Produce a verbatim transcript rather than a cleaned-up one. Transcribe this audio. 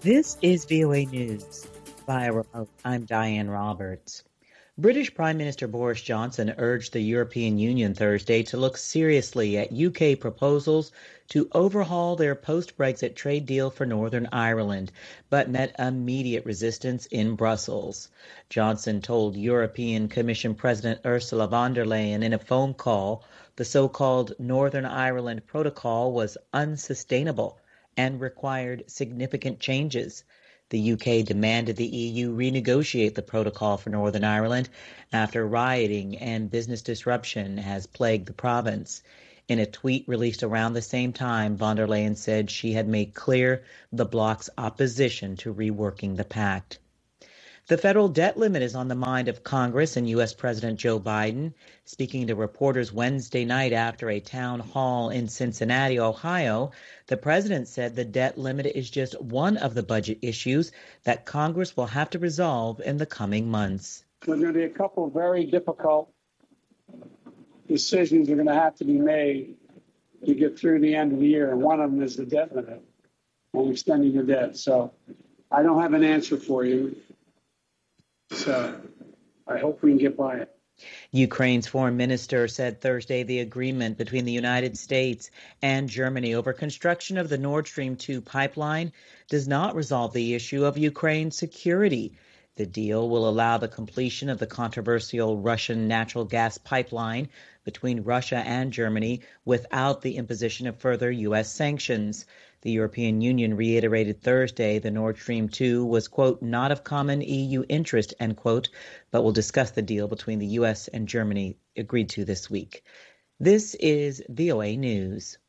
This is V O A News. Via remote, I'm Diane Roberts. British Prime Minister Boris Johnson urged the European Union Thursday to look seriously at U K proposals to overhaul their post-Brexit trade deal for Northern Ireland, but met immediate resistance in Brussels. Johnson told European Commission President Ursula von der Leyen in a phone call the so-called Northern Ireland Protocol was unsustainable and required significant changes. The U K demanded the E U renegotiate the protocol for Northern Ireland after rioting and business disruption has plagued the province. In a tweet released around the same time, von der Leyen said she had made clear the bloc's opposition to reworking the pact. The federal debt limit is on the mind of Congress and U S President Joe Biden. Speaking to reporters Wednesday night after a town hall in Cincinnati, Ohio, the president said the debt limit is just one of the budget issues that Congress will have to resolve in the coming months. There's going to be a couple of very difficult decisions that are going to have to be made to get through the end of the year, and one of them is the debt limit and extending the debt. So I don't have an answer for you. So I hope we can get by it. Ukraine's foreign minister said Thursday the agreement between the United States and Germany over construction of the Nord Stream two pipeline does not resolve the issue of Ukraine's security. The deal will allow the completion of the controversial Russian natural gas pipeline between Russia and Germany without the imposition of further U S sanctions. The European Union reiterated Thursday the Nord Stream two was, quote, not of common E U interest, end quote, but will discuss the deal between the U S and Germany agreed to this week. This is V O A News.